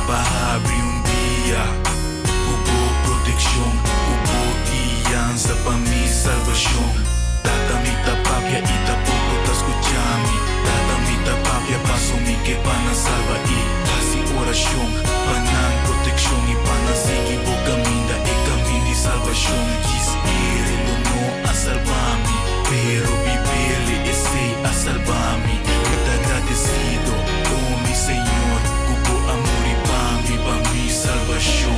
Pahabri un día, hubo protección, hubo guianza para mi salvación. Data mi tapapia y tampoco te escuchami. Data mi tapapia paso mi que pana salva y así oración, panan protección y pana sigue boca minda e camino de salvación. Diz ele no a salvar-me, pero viverle esse a salvar-me. Muito agradecido, oh mi Senhor, cubo amor e para mi salvação.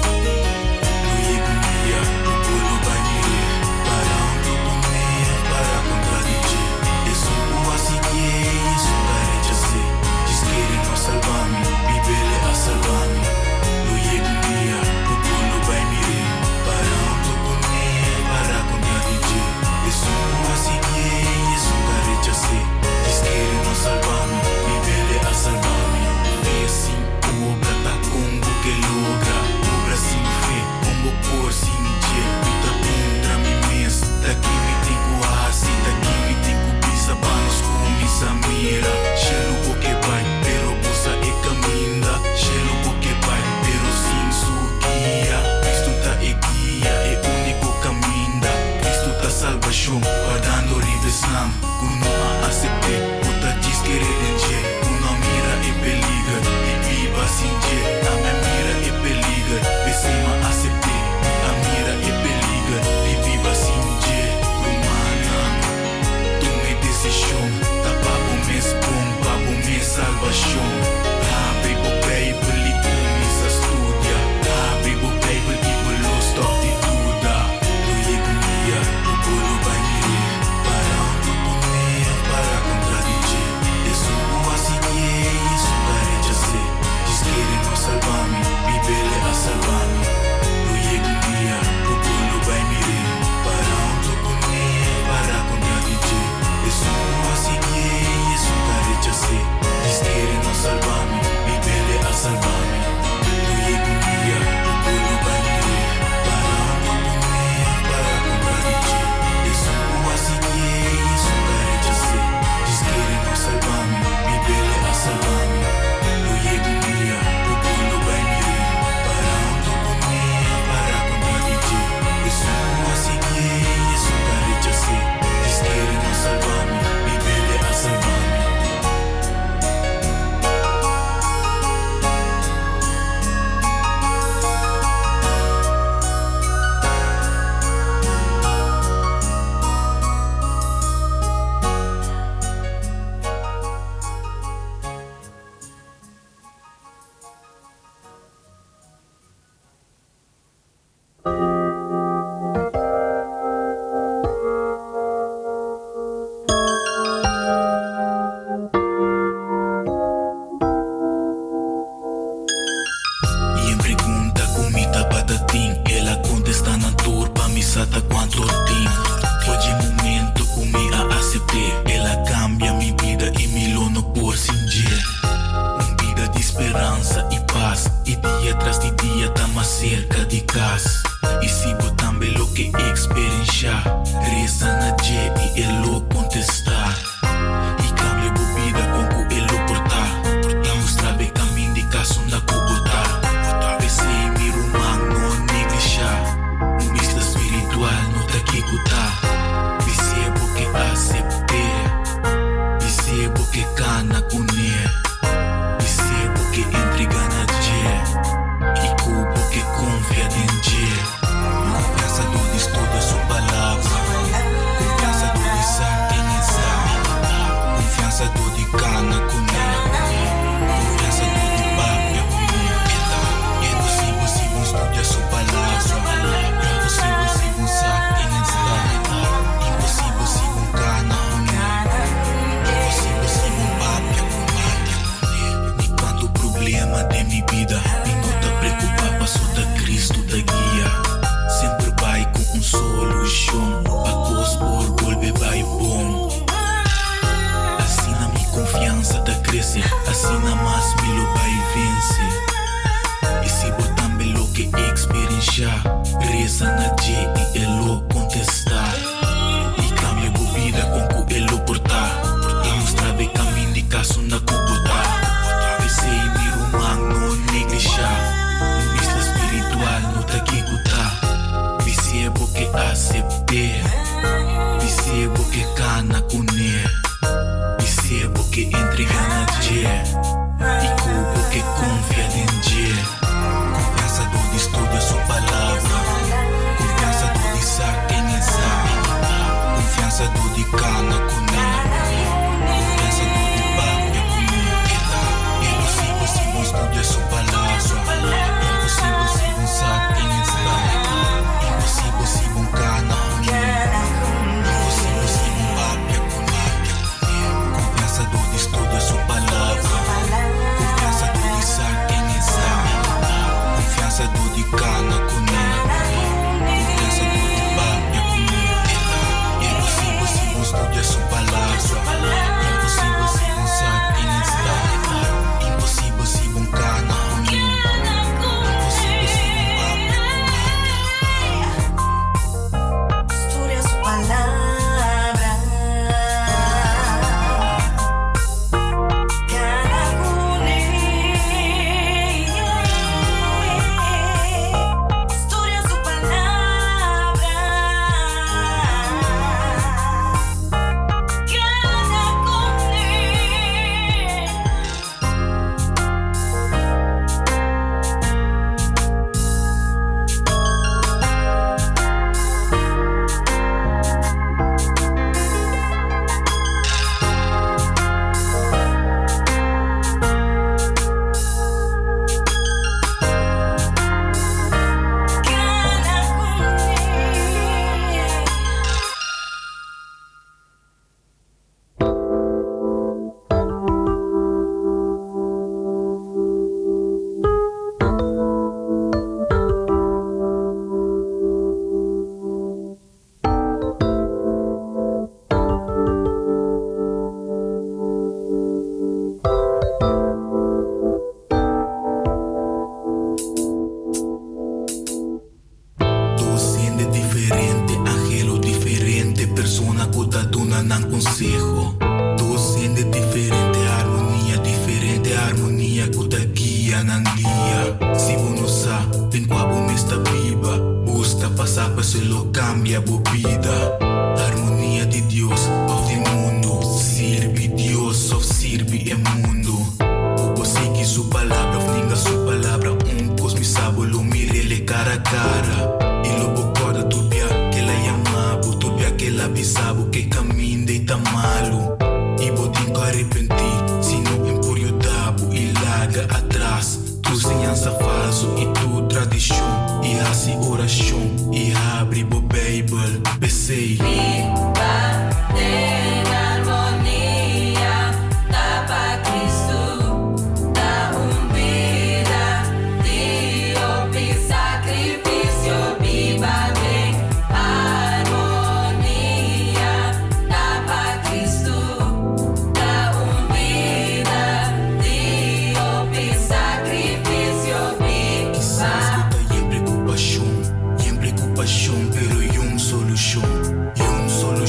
No llego un día, o pueblo va a mirar, parando comer, para contradizer. Eso así que eso derecha se. Diz que ele não salvar-me, viverle a salvar-me. No llego un día, o pueblo va a mirar, parando comer, para contradizer. Eso así que eso derecha se. Diz que ele não salvar-me, viverle a salvar-me. Fé sem obra, tá como que logra. Obra sem fé, como por sem dia. Luta contra mim mesmo. Daqui me tenho assim, daqui me tenho brisa. Para nós começa a mira. Chelo porque vai, pero posa e caminha. Chelo porque vai, pero sem sua guia. Cristo tá e guia, é único caminho. Cristo tá salvação, guardando redenção. Quando a aceite, puta diz que redenge. Quando a mira e peliga, e viva sem dia. A minha mira e peliga, becima aceite. A mira e peliga, e viva sem dia. Romana, tome decisão. Tapa o mês bom, papo o mês salvação. Abre o Bible e começa a estudar. Abre o Bible e o stop de tudo. No llego un día, o pueblo vai mirar, parando comer, para contradizer. Eso así que eso derecha se. Diz que ele não salvar-me, viverle a salvar-me. No llego un día, o pueblo vai mirar, parando comer, para contradizer. Eso así que eso derecha se. Diz que ele não salvar-me, viverle a salvar-me. No llego un día, o pueblo vai mirar, parando comer, para contradizer. Eso así que eso derecha se. Diz que ele não salvar-me, viverle a salvar-me. No llego un día, o pueblo vai mirar, parando comer, para contradizer. Eso así que eso derecha se. Diz que ele não salvar-me, viverle a salvar-me. E em pergunta comida batatim, ela contesta na turpa, me sata quanto tem. Foi de momento que me a aceitei. Ela cambia minha vida e me lono por sem dia. Vida de esperança e paz, e dia tras de dia tá mais cerca de casa. E se botam belo que experienciar, reza na dia e ele contestar. E cambia a vida com que ele portar. E mostrar bem caminho de casa onde botar. Pensei me rumar, não neglijar. Vista espiritual, não tá que cutar. Percebo que aceitei, percebo que cana cunha. Percebo que entrega na dia, e cubo que confia em dia. Confiança do estudo a sua palavra, confiança do pensar quem é sabe, confiança do de cana cunha, confiança do de papia cunha. É possível se vão estudar a sua palavra, impossível se vão saber quem está, impossível se vão cana cunha, impossível se vão papia cunha. E quanto problema de minha vida, e não te preocupar, passou da Cristo da guia. Sempre vai com solução, a coisa por volver vai bom. Assim na minha confiança tá crescer, assim na mais milo vai vencer. E se botar belo que experienciar, reza na dia e ele contestar. E cambia a vida com que ele portar. E mostrar bem caminho de casa onde botar. Pensei me rumar, não negligenciar. se lo cambia bu vida. Armonía de Dios of el mundo. Sirve Dios of sirve el mundo. O sigue su palabra, of ninga su palabra. Cos mi sabo lo mirele cara a cara. Y lo bocoda turbia que la llamabo, turbia que la bisabo que camina y ta malo. Y botinco arrepenti, sino empurio dabo y larga atrás. Tu enseñanza falso y tu tradición. Y así oración y abre bo Bible. Besei. Viva en armonía, da pa Cristo, da vida, Dio mi sacrificio. Viva en armonía, da pa Cristo, da vida, Dio mi sacrificio. Quizás está y en preocupación, pero y un solución.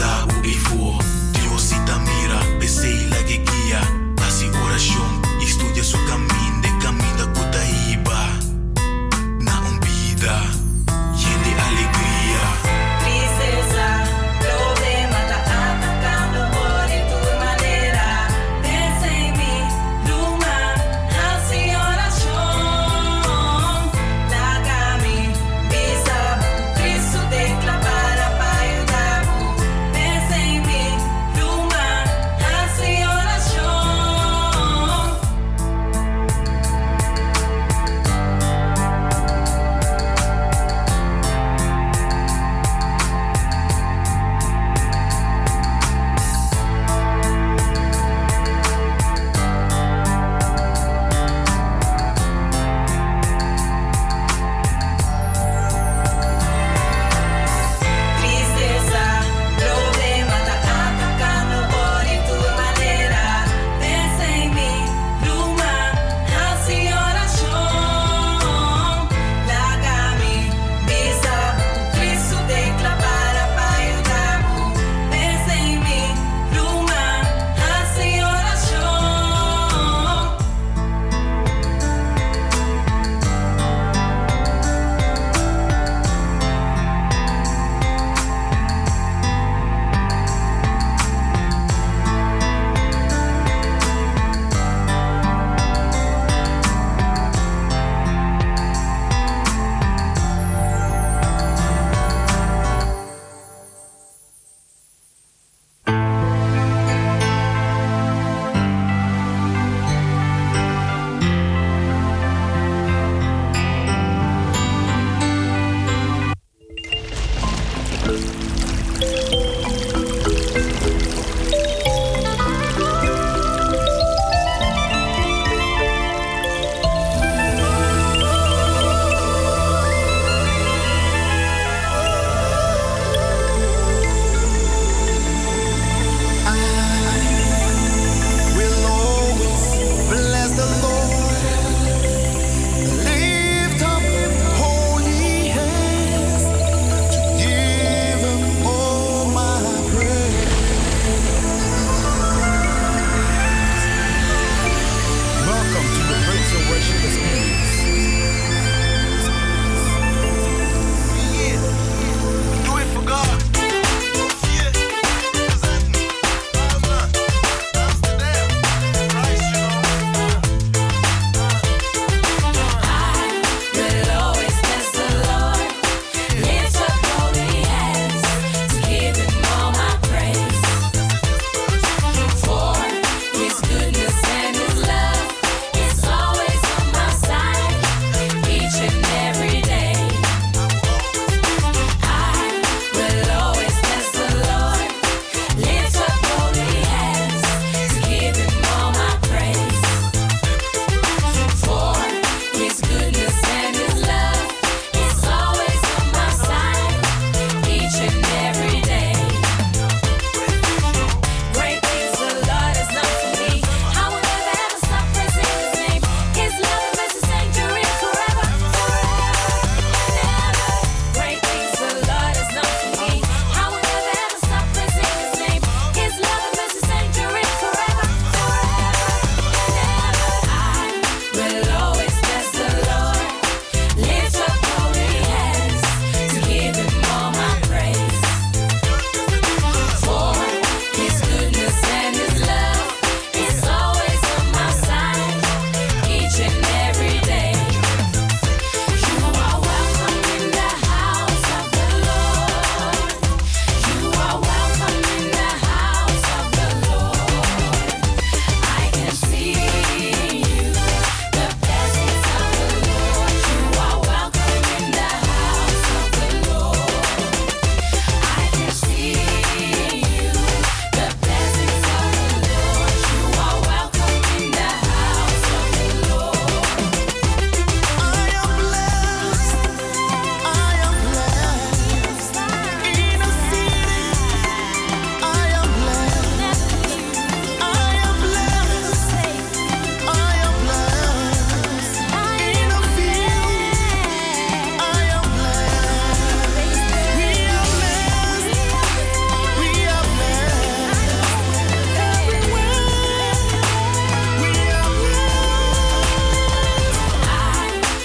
tao e for. Dios e ta mira, pensei la que guia. Assim oração, estudia su caminho, de caminho da cuta iba. Na vida, llene alegria. Tristeza, problema tá atacando por tu maneira. Pensa em mim, Luma, assim oração. Larga-me, bisa, Cristo declara para pai o dabo. Pensa em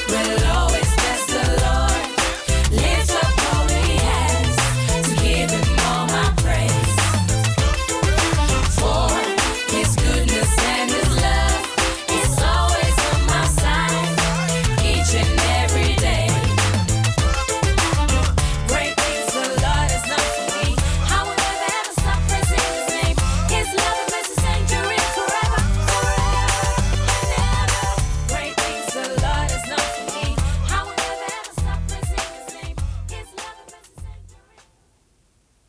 will always bless the Lord. Lift up holy hands to give Him all my praise. For His goodness and His love is always on my side, each and every day. Great things the Lord has done for me. I will never ever stop praising His name. His love and mercy sanctuary forever, forever and ever. Great things the Lord has done for me. I will never ever stop praising His name. His love and mercy sanctuary.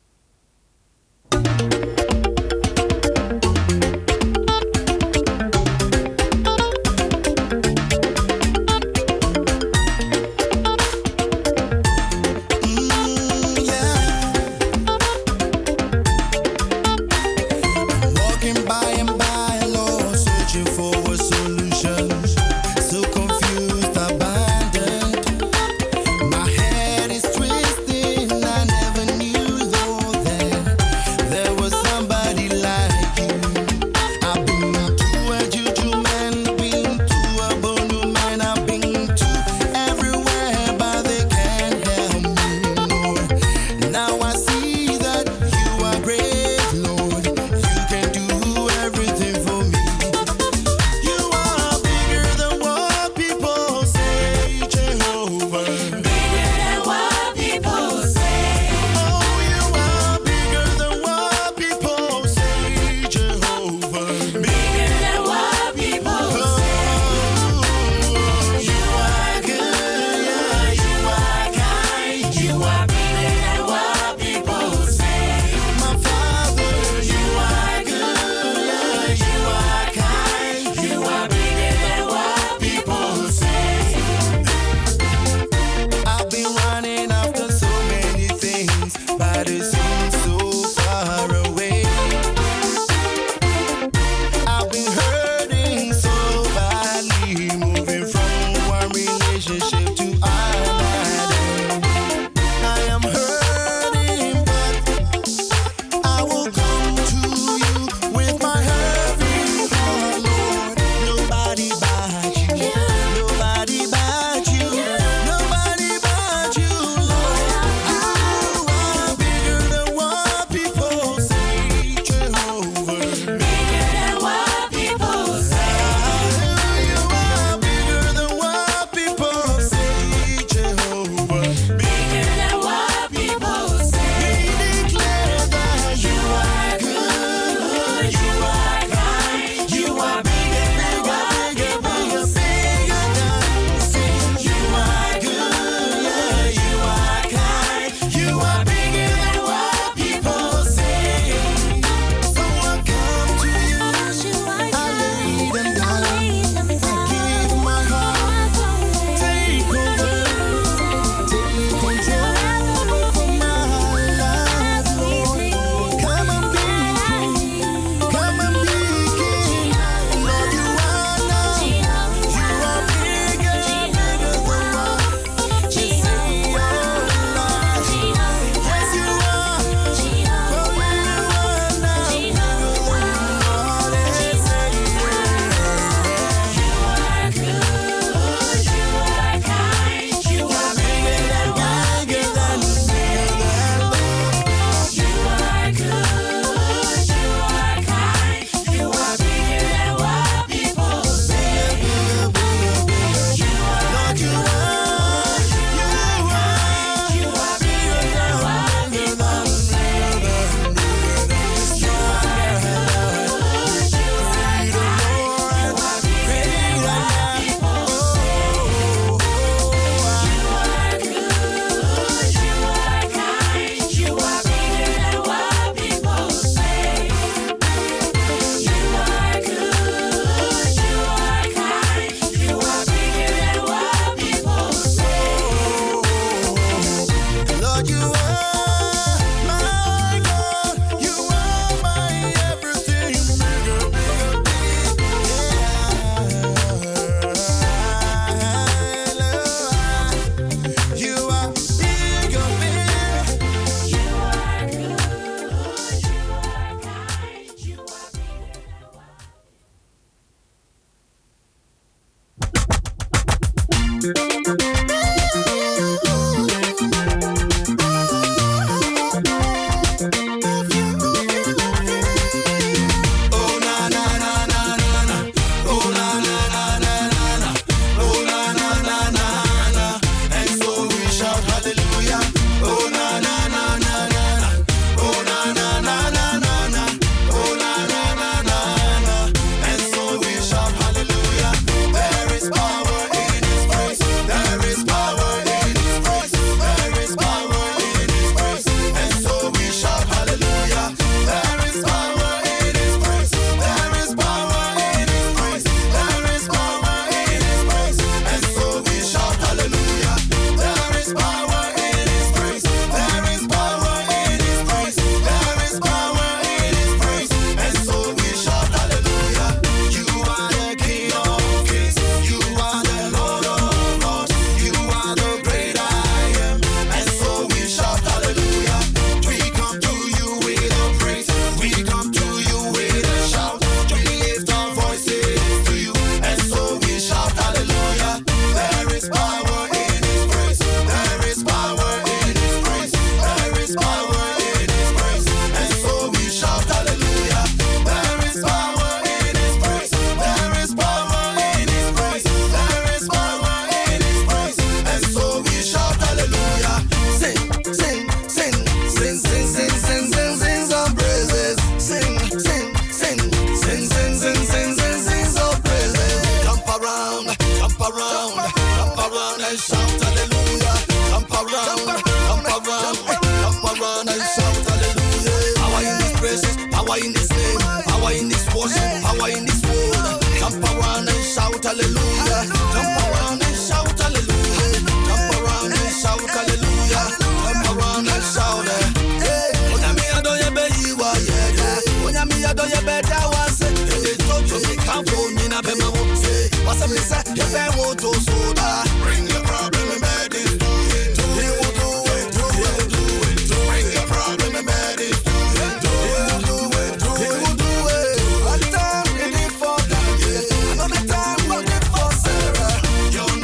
Walking by and by, Lord, searching for a solution. So confused, abandoned. My head is twisting. I never knew, Lord, that there was somebody like you. I've been to a juju man, been to a bonu man, I've been to everywhere, but they can't help me, Lord. Now I see that you are great, Lord. You can do everything for me. You are bigger than what people say, Jehovah. Bigger than what people say. Oh, you are bigger than what people say, Jehovah. Bigger than what people say. You are good, yeah, you are kind. You are bigger than what people say. My Father, You are good, yeah, you are kind. You are bigger than what people say. I've been running after so many things, but it seems so far away. I've been hurting so badly, moving from one relationship to another. I am hurting, but I will come to you with my hurting heart, Lord. Nobody but you, nobody but you, nobody but you, Lord. You are bigger than what people say, Jehovah. Bigger than what people say. You are bigger than what people say. Your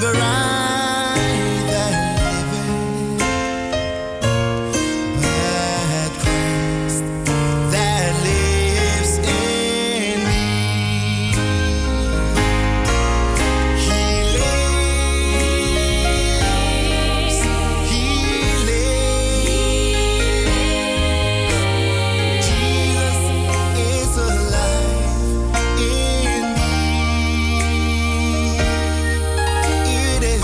longer I that liveth, but Christ that lives in me. He lives, He lives. Jesus is alive in me. It is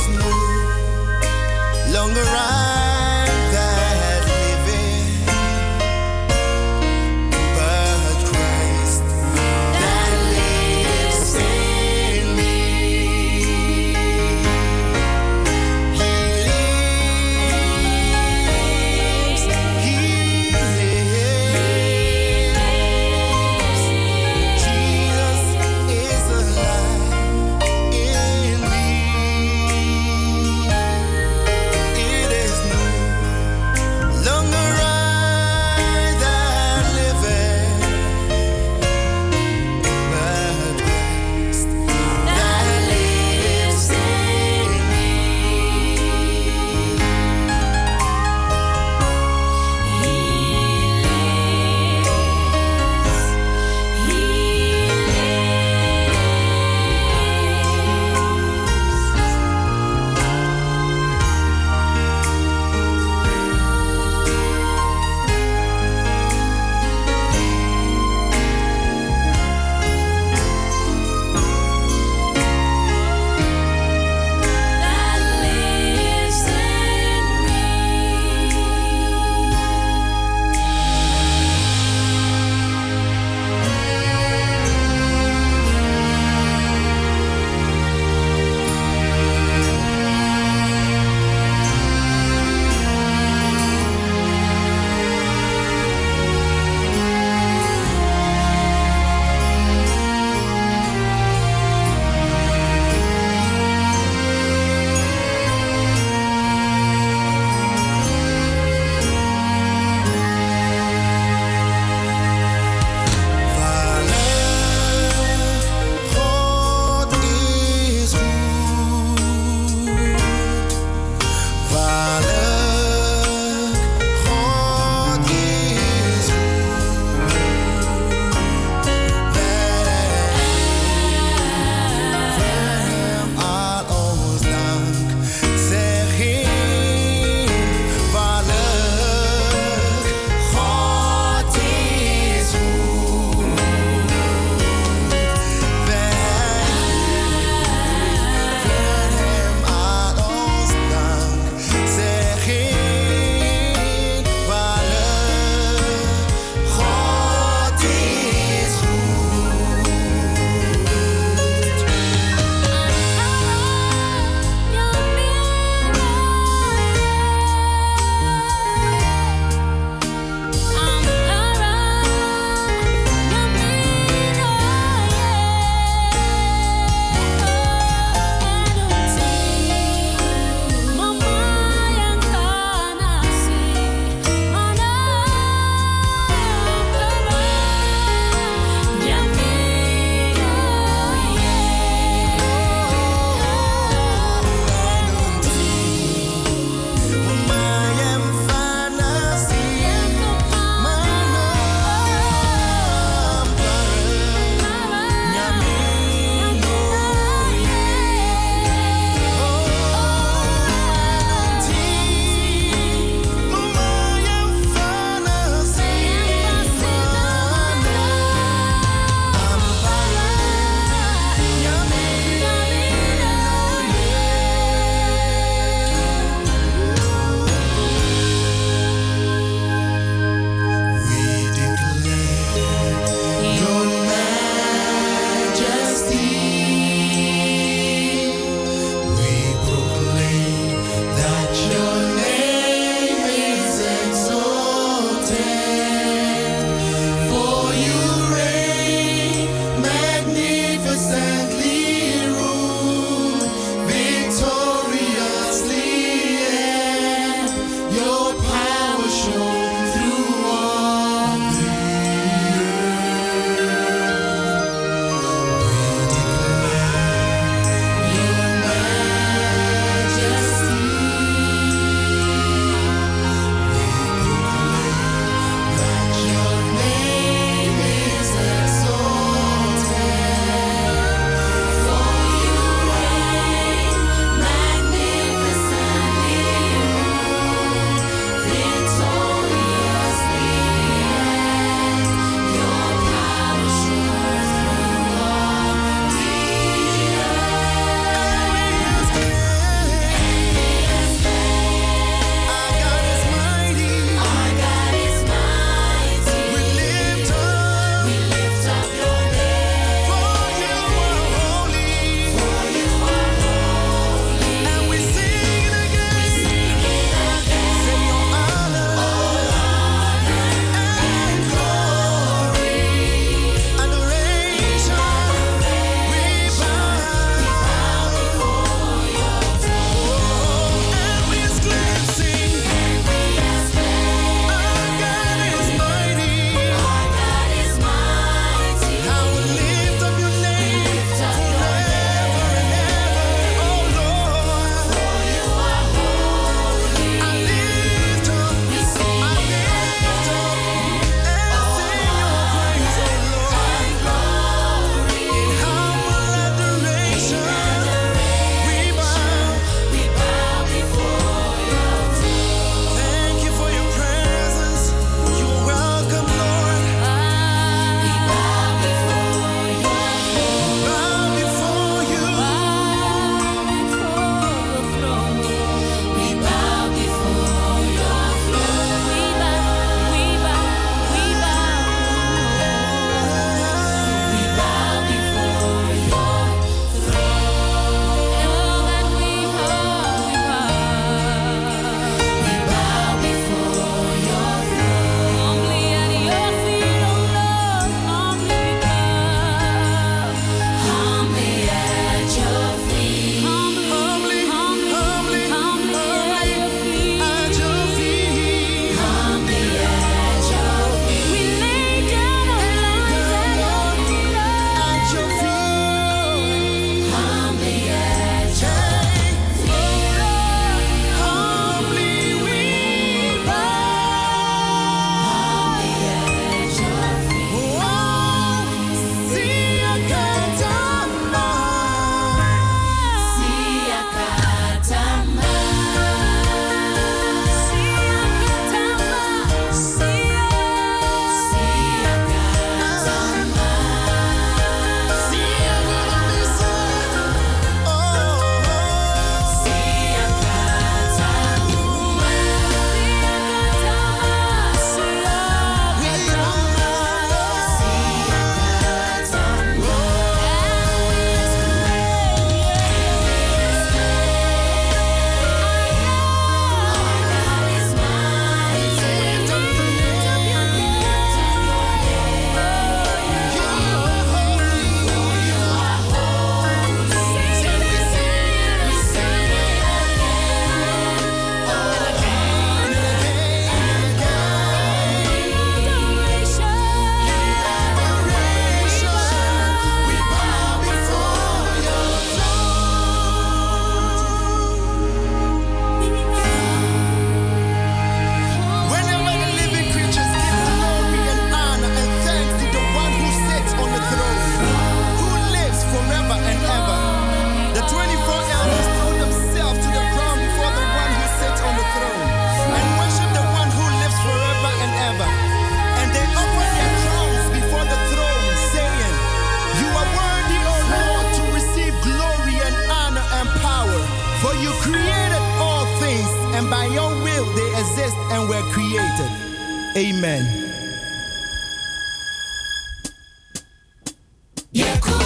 Yaku.